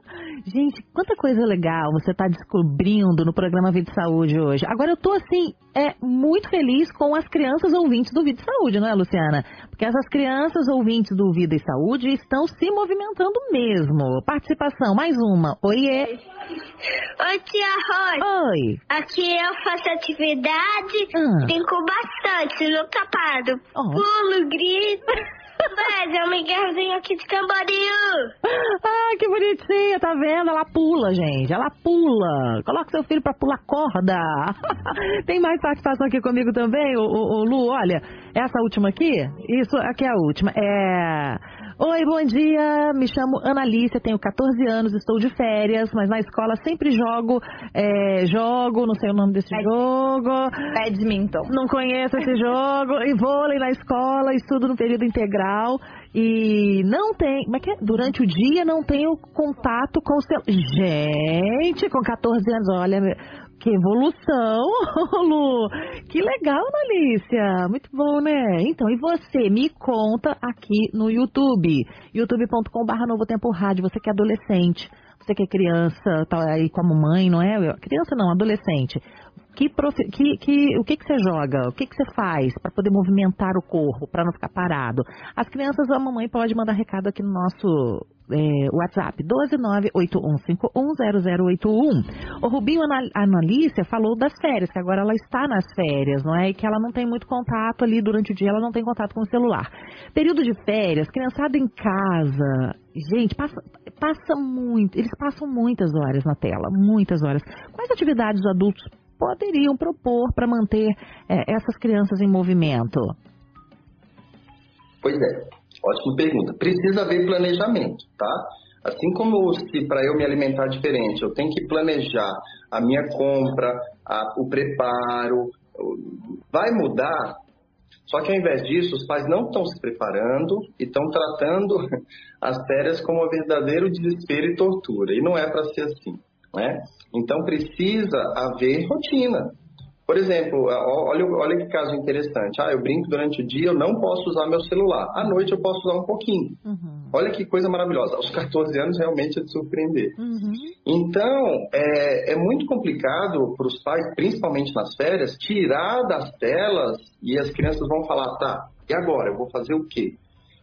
Gente, quanta coisa legal você está descobrindo no programa Vida e Saúde hoje. Agora eu tô assim, é muito feliz com as crianças ouvintes do Vida e Saúde, não é, Luciana? Porque essas crianças ouvintes do Vida e Saúde estão se movimentando mesmo. Participação, mais uma. Oiê. Oi, tia Rosa. Oi. Aqui eu faço atividade, ah. brinco bastante, nunca paro. Oh. Pulo, grito. Mas é uma Miguelzinho aqui de Camboriú. Ah, que bonitinha, tá vendo? Ela pula, gente, ela pula. Coloca seu filho pra pular corda. Tem mais participação aqui comigo também, o, o, o Lu, olha, essa última aqui, isso aqui é a última, é... Oi, bom dia, me chamo Analícia, tenho catorze anos, estou de férias, mas na escola sempre jogo, é, jogo, não sei o nome desse Bad... jogo. Badminton. Não conheço esse jogo, e vôlei na escola, estudo no período integral e não tem, como é que é? Durante o dia não tenho contato com o celular. Gente, com catorze anos, olha... Que evolução, Lu! Que legal, Analícia! Muito bom, né? Então, e você? Me conta aqui no YouTube. youtube ponto com barra Novo Tempo Rádio. Você que é adolescente, você que é criança, tá aí com a mamãe, não é? Criança não, adolescente. Que profi... que, que, o que, que você joga? O que, que você faz para poder movimentar o corpo, para não ficar parado? As crianças, a mamãe pode mandar recado aqui no nosso é, WhatsApp, doze nove oito um cinco um zero zero oito um. O Rubinho, a Analícia, falou das férias, que agora ela está nas férias, não é? E que ela não tem muito contato ali durante o dia, ela não tem contato com o celular. Período de férias, criançada em casa, gente, passa, passa muito, eles passam muitas horas na tela, muitas horas. Quais atividades os adultos poderiam propor para manter é, essas crianças em movimento? Pois é, ótima pergunta. Precisa haver planejamento, tá? Assim como se para eu me alimentar diferente, eu tenho que planejar a minha compra, a, o preparo, vai mudar. Só que ao invés disso, os pais não estão se preparando e estão tratando as férias como um verdadeiro desespero e tortura. E não é para ser assim. Né? Então precisa haver rotina. Por exemplo, olha, olha que caso interessante. Ah, eu brinco durante o dia, eu não posso usar meu celular. À noite eu posso usar um pouquinho. Uhum. Olha que coisa maravilhosa. Aos catorze anos realmente é de surpreender. Uhum. Então, é, é muito complicado para os pais, principalmente nas férias, tirar das telas e as crianças vão falar, tá, e agora? Eu vou fazer o quê?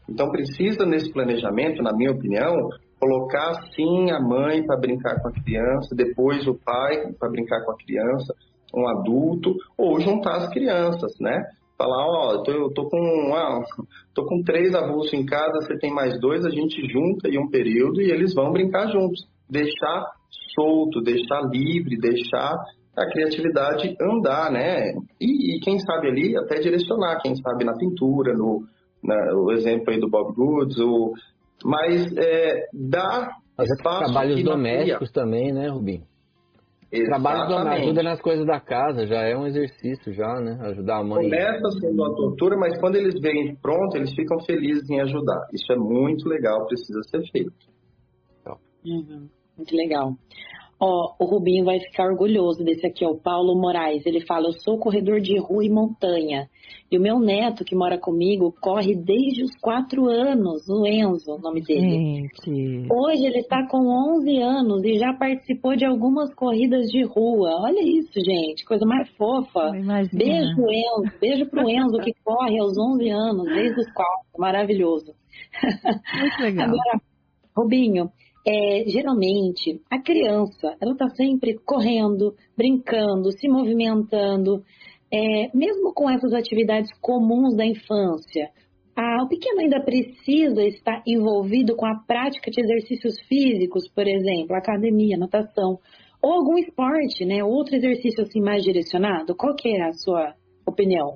Então precisa nesse planejamento, na minha opinião, colocar sim a mãe para brincar com a criança, depois o pai para brincar com a criança, um adulto, ou juntar as crianças, né? Falar, ó, oh, eu tô com, ah, tô com três avulsos em casa, você tem mais dois, a gente junta em um período e eles vão brincar juntos. Deixar solto, deixar livre, deixar a criatividade andar, né? E, e quem sabe ali até direcionar, quem sabe na pintura, no na, o exemplo aí do Bob Goods, o, mas é, dá fazer espaço trabalhos domésticos material. também, né, Rubinho? Trabalho domésticos, ajuda nas coisas da casa, já é um exercício já, né? Ajudar a mãe. Começa sendo uma tortura, mas quando eles veem pronto, eles ficam felizes em ajudar. Isso é muito legal, precisa ser feito. Uhum, muito legal. Ó, o Rubinho vai ficar orgulhoso desse aqui, ó, o Paulo Moraes. Ele fala, eu sou corredor de rua e montanha. E o meu neto, que mora comigo, corre desde os quatro anos, o Enzo, o nome dele. Gente. Hoje ele está com onze anos e já participou de algumas corridas de rua. Olha isso, gente, coisa mais fofa. Beijo, Enzo. Beijo pro Enzo, que corre aos onze anos, desde os quatro. Maravilhoso. Muito legal. Agora, Rubinho, É, geralmente, a criança, ela está sempre correndo, brincando, se movimentando, é, mesmo com essas atividades comuns da infância. A, o pequeno ainda precisa estar envolvido com a prática de exercícios físicos, por exemplo, academia, natação, ou algum esporte, né? Outro exercício assim mais direcionado. Qual que é a sua opinião?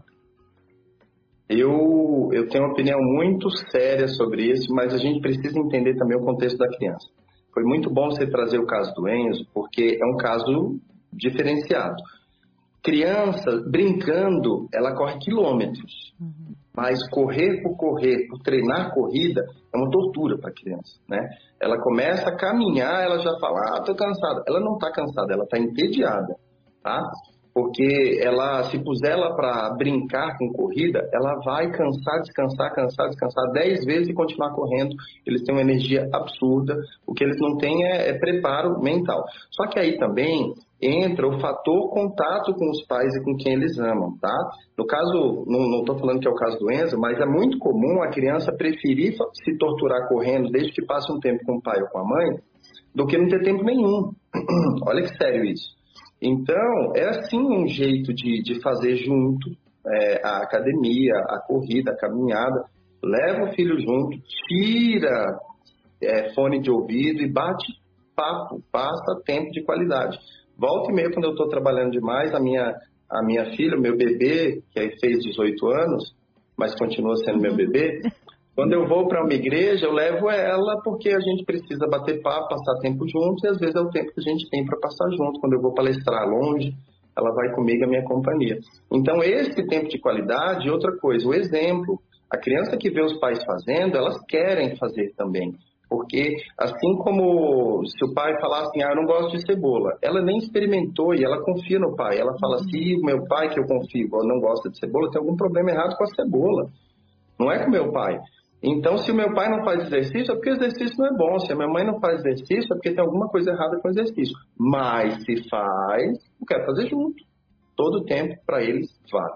Eu, eu tenho uma opinião muito séria sobre isso, mas a gente precisa entender também o contexto da criança. Foi muito bom você trazer o caso do Enzo, porque é um caso diferenciado. Criança, brincando, ela corre quilômetros. Uhum. Mas correr por correr, por treinar corrida, é uma tortura para a criança, né? Ela começa a caminhar, ela já fala, ah, tô cansada. Ela não está cansada, ela está entediada, tá? Porque ela, se puser ela para brincar com corrida, ela vai cansar, descansar, cansar, descansar dez vezes e continuar correndo. Eles têm uma energia absurda. O que eles não têm é, é preparo mental. Só que aí também entra o fator contato com os pais e com quem eles amam, tá? No caso, não estou falando que é o caso do Enzo, mas é muito comum a criança preferir se torturar correndo desde que passe um tempo com o pai ou com a mãe, do que não ter tempo nenhum. Olha que sério isso. Então, é assim um jeito de, de fazer junto é, a academia, a corrida, a caminhada. Leva o filho junto, tira é, fone de ouvido e bate papo, passa tempo de qualidade. Volta e meia, quando eu estou trabalhando demais, a minha, a minha filha, o meu bebê, que aí fez dezoito anos, mas continua sendo meu bebê, quando eu vou para uma igreja, eu levo ela porque a gente precisa bater papo, passar tempo junto, e às vezes é o tempo que a gente tem para passar junto. Quando eu vou palestrar longe, ela vai comigo, a minha companhia. Então, esse tempo de qualidade, outra coisa, o exemplo. A criança que vê os pais fazendo, elas querem fazer também. Porque, assim como se o pai falasse assim, ah, eu não gosto de cebola, ela nem experimentou e ela confia no pai. Ela fala assim, o meu pai que eu confio não gosta de cebola, tem algum problema errado com a cebola. Não é com o meu pai. Então, se o meu pai não faz exercício, é porque o exercício não é bom. Se a minha mãe não faz exercício, é porque tem alguma coisa errada com o exercício. Mas se faz, eu quero fazer junto. Todo o tempo, para eles, vale.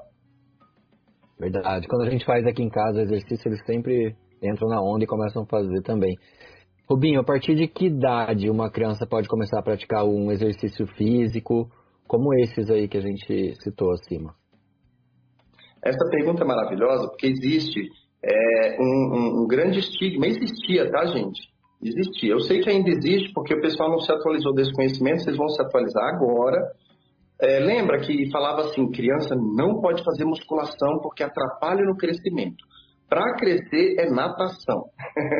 Verdade. Quando a gente faz aqui em casa o exercício, eles sempre entram na onda e começam a fazer também. Rubinho, a partir de que idade uma criança pode começar a praticar um exercício físico, como esses aí que a gente citou acima? Essa pergunta é maravilhosa, porque existe... É um, um, um grande estigma. Existia, tá, gente? Existia. Eu sei que ainda existe porque o pessoal não se atualizou desse conhecimento, vocês vão se atualizar agora. É, lembra que falava assim, criança não pode fazer musculação porque atrapalha no crescimento. Para crescer é natação.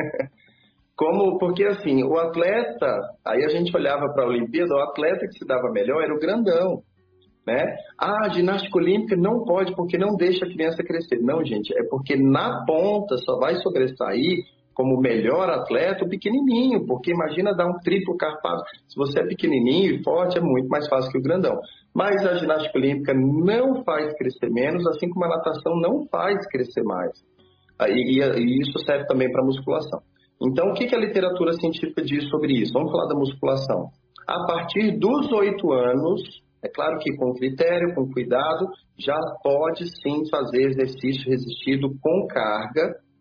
Como, porque assim, o atleta, aí a gente olhava para a Olimpíada, o atleta que se dava melhor era o grandão. Né? Ah, a ginástica olímpica não pode porque não deixa a criança crescer. Não, gente, é porque na ponta só vai sobressair como melhor atleta o pequenininho, porque imagina dar um triplo carpado. Se você é pequenininho e forte, é muito mais fácil que o grandão. Mas a ginástica olímpica não faz crescer menos, assim como a natação não faz crescer mais. E, e isso serve também para a musculação. Então, o que, que a literatura científica diz sobre isso? Vamos falar da musculação. A partir dos oito anos... É claro que com critério, com cuidado, já pode sim fazer exercício resistido com carga,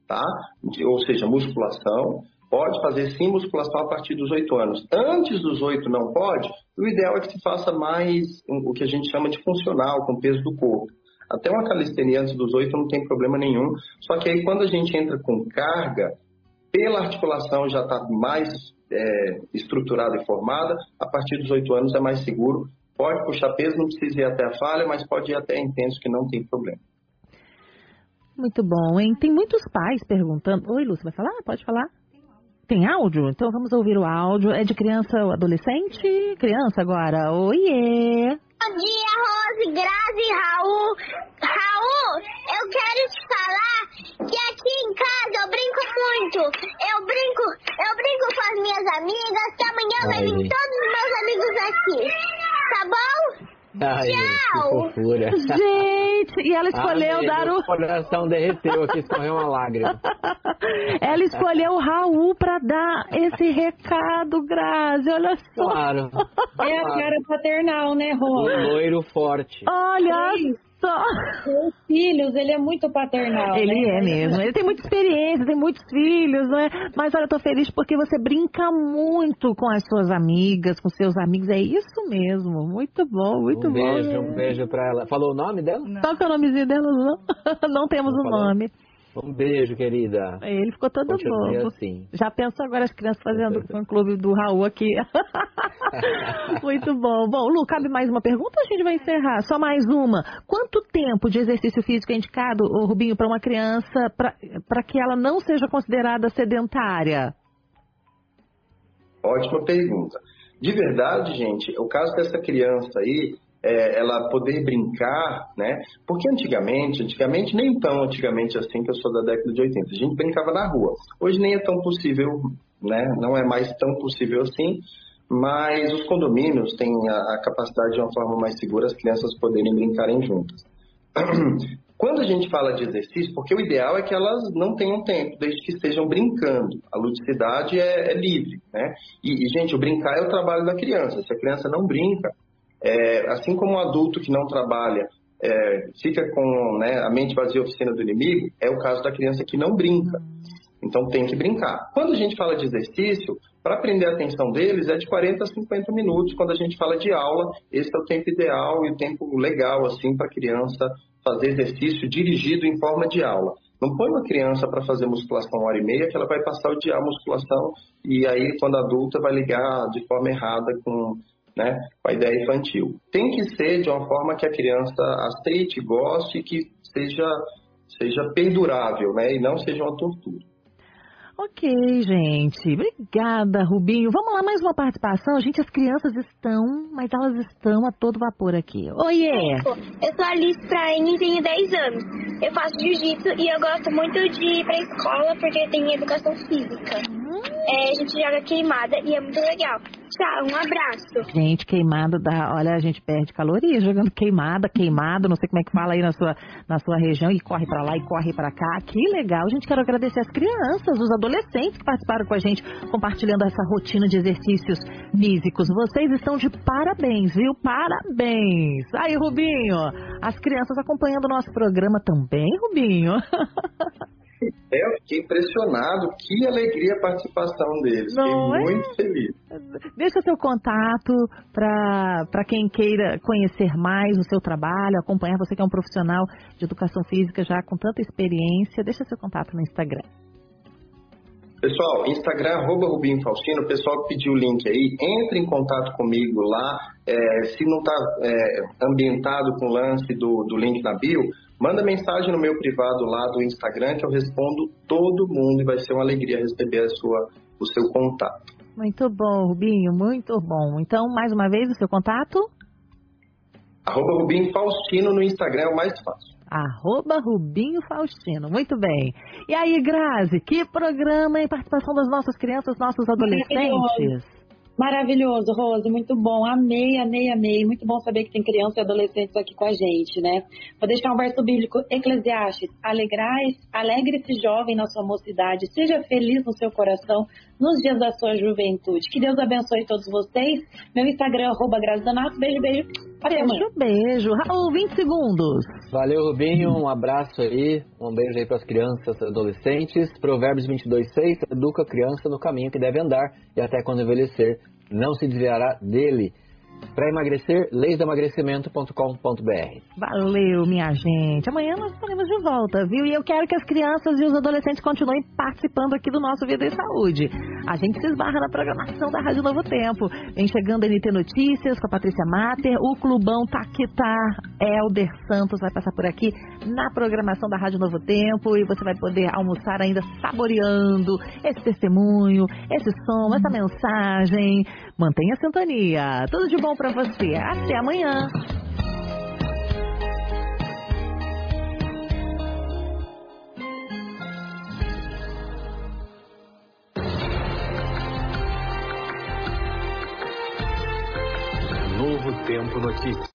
tá? Ou seja, musculação. Pode fazer sim musculação a partir dos oito anos. Antes dos oito não pode, o ideal é que se faça mais o que a gente chama de funcional, com peso do corpo. Até uma calistenia antes dos oito não tem problema nenhum. Só que aí quando a gente entra com carga, pela articulação já está mais é, estruturada e formada, a partir dos oito anos é mais seguro. Pode puxar peso, não precisa ir até a falha, mas pode ir até intenso que não tem problema. Muito bom, hein? Tem muitos pais perguntando. Oi, Lúcia, vai falar? Pode falar? Tem áudio? Então vamos ouvir o áudio. É de criança ou adolescente? Criança agora. Oiê! Bom dia, Rose, Grazi e Raul. Raul, eu quero te falar que aqui em casa eu brinco muito. Eu brinco, eu brinco com as minhas amigas, que amanhã Ai. vai vir todos os meus amigos aqui. Tá bom? Ai, tchau! Que fofura. Gente, e ela escolheu Ai, dar o... o coração derreteu aqui, escorreu uma lágrima. Ela escolheu o Raul pra dar esse recado, Grazi, olha só. Claro. É a cara paternal, né, Rô? Um loiro forte. Olha só. Os filhos, ele é muito paternal. Ele né? é mesmo. Ele tem muita experiência, tem muitos filhos, não é? Mas olha, eu tô feliz porque você brinca muito com as suas amigas, com seus amigos. É isso mesmo. Muito bom, muito um bom. Um beijo, um beijo pra ela. Falou o nome dela? Não. Qual que é o nomezinho dela? Não, não temos o nome. Um beijo, querida. Ele ficou todo Continue bobo. Assim. Já pensou agora as crianças fazendo o fã-clube do Raul aqui. Muito bom. Bom, Lu, cabe mais uma pergunta ou a gente vai encerrar? Só mais uma. Quanto tempo de exercício físico é indicado, ô, Rubinho, para uma criança, para que ela não seja considerada sedentária? Ótima pergunta. De verdade, gente, o caso dessa criança aí, É, ela poder brincar, né? Porque antigamente, antigamente, nem tão antigamente assim, que eu sou da década de oitenta, a gente brincava na rua. Hoje nem é tão possível, né? Não é mais tão possível assim, mas os condomínios têm a, a capacidade de uma forma mais segura as crianças poderem brincarem juntas. Quando a gente fala de exercício, porque o ideal é que elas não tenham tempo, desde que estejam brincando. A ludicidade é, é livre, né? E, e, gente, o brincar é o trabalho da criança. Se a criança não brinca, É, assim como um adulto que não trabalha é, fica com, né, a mente vazia, a oficina do inimigo, é o caso da criança que não brinca. Então tem que brincar. Quando a gente fala de exercício, para prender a atenção deles é de quarenta a cinquenta minutos. Quando a gente fala de aula, esse é o tempo ideal e o tempo legal assim, para a criança fazer exercício dirigido em forma de aula. Não põe uma criança para fazer musculação uma hora e meia, que ela vai passar o dia a musculação e aí quando adulta vai ligar de forma errada com... Né, com a ideia infantil. Tem que ser de uma forma que a criança aceite, goste e que seja, seja perdurável, né, e não seja uma tortura. Ok, gente. Obrigada, Rubinho. Vamos lá, mais uma participação. Gente, as crianças estão, mas elas estão a todo vapor aqui. Oiê! Eu sou a Alice Praine, tenho dez anos. Eu faço jiu-jitsu e eu gosto muito de ir pra escola porque tem educação física. Hum. É, a gente joga queimada e é muito legal. Tchau, um abraço. Gente, queimada dá... Olha, a gente perde caloria jogando queimada, queimado, não sei como é que fala aí na sua, na sua região, e corre pra lá e corre pra cá. Que legal. Gente, quero agradecer as crianças, os adolescentes que participaram com a gente, compartilhando essa rotina de exercícios físicos. Vocês estão de parabéns, viu? Parabéns. Aí, Rubinho, as crianças acompanhando o nosso programa também, Rubinho. Eu fiquei impressionado, que alegria a participação deles, Não fiquei é? muito feliz. Deixa seu contato para quem queira conhecer mais o seu trabalho, acompanhar você que é um profissional de educação física já com tanta experiência. Deixa seu contato no Instagram. Pessoal, Instagram, arroba Rubinho Faustino, o pessoal que pediu o link aí, entre em contato comigo lá, é, se não está é, ambientado com o lance do, do link na bio, manda mensagem no meu privado lá do Instagram que eu respondo todo mundo e vai ser uma alegria receber a sua, o seu contato. Muito bom, Rubinho, muito bom. Então, mais uma vez, o seu contato? Arroba Rubinho Faustino no Instagram é o mais fácil. Arroba Rubinho Faustino, muito bem. E aí, Grazi, que programa em participação das nossas crianças, nossos adolescentes? Maravilhoso, Rose, muito bom. Amei, amei, amei. Muito bom saber que tem crianças e adolescentes aqui com a gente, né? Vou deixar um verso bíblico, Eclesiastes. Alegrai, alegre-se jovem na sua mocidade, seja feliz no seu coração nos dias da sua juventude. Que Deus abençoe todos vocês. Meu Instagram é arroba Grazi Donato. Beijo, beijo. Até amanhã. Beijo, beijo. Raul, vinte segundos. Valeu, Rubinho. Um abraço aí. Um beijo aí para as crianças e adolescentes. Provérbios vinte e dois, seis. Educa a criança no caminho que deve andar e até quando envelhecer não se desviará dele. Para emagrecer, leis do emagrecimento ponto com ponto b r. Valeu, minha gente. Amanhã nós estaremos de volta, viu? E eu quero que as crianças e os adolescentes continuem participando aqui do nosso Vida e Saúde. A gente se esbarra na programação da Rádio Novo Tempo. Vem chegando a N T Notícias com a Patrícia Mater. O Clubão Taquitá, Helder Santos vai passar por aqui na programação da Rádio Novo Tempo. E você vai poder almoçar ainda saboreando esse testemunho, esse som, essa mensagem. Mantenha a sintonia. Tudo de bom pra você. Até amanhã. Novo Tempo Notícias.